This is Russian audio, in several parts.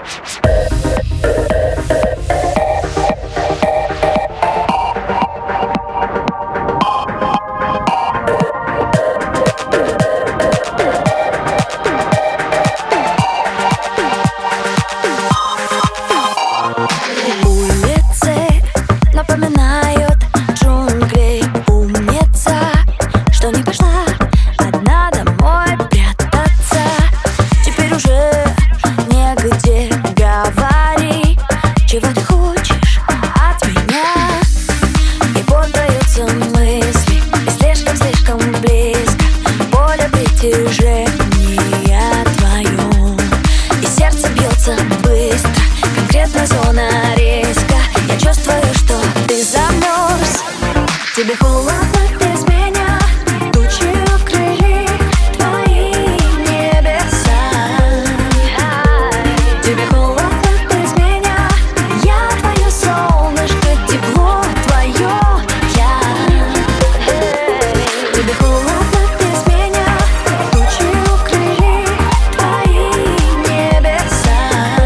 Напоминают джунгли. Умница, что не пошла одна домой прятаться. Теперь уже негде, говори, чего ты хочешь от меня. И путаются мысли, и слишком близко поле притяжения твое. И сердце бьется быстро, конкретно зона риска. Я чувствую, что ты замерз. Тебе холодно без меня, тучи укрыли твои небеса. Тебе холодно без меня, я твое солнышко, тепло твое я. Тебе холодно без меня, тучи укрыли твои небеса.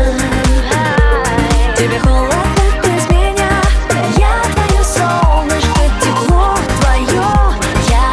Тебе холодно без меня, я твое солнышко, тепло твое я.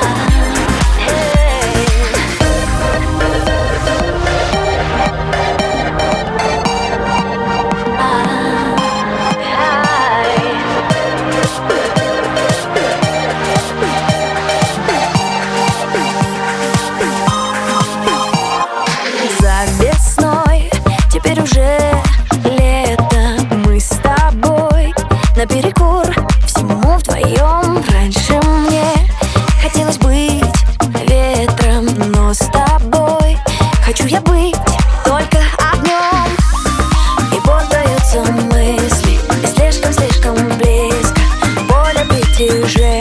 За весной, теперь уже лето, мы с тобой наперекор всему вдвоем. Раньше мне хотелось быть ветром, но с тобой хочу я быть только огнем. И путаются мысли, и слишком близко поле притяжения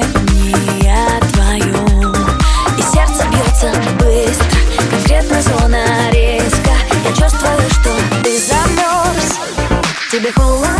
твое. И сердце бьется быстро, конкретно зона риска. Я чувствую, что ты замерз. Тебе холодно